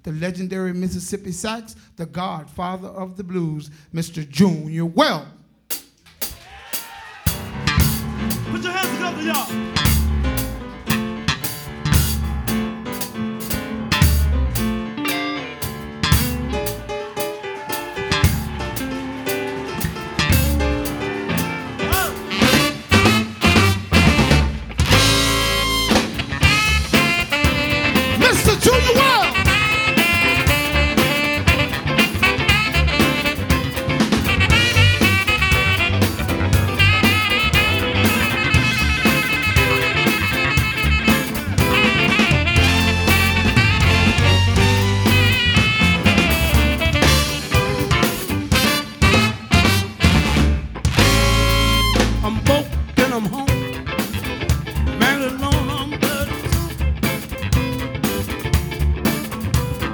the legendary Mississippi sax, the godfather of the blues, Mr. Junior Wells. Put your hands together, y'all.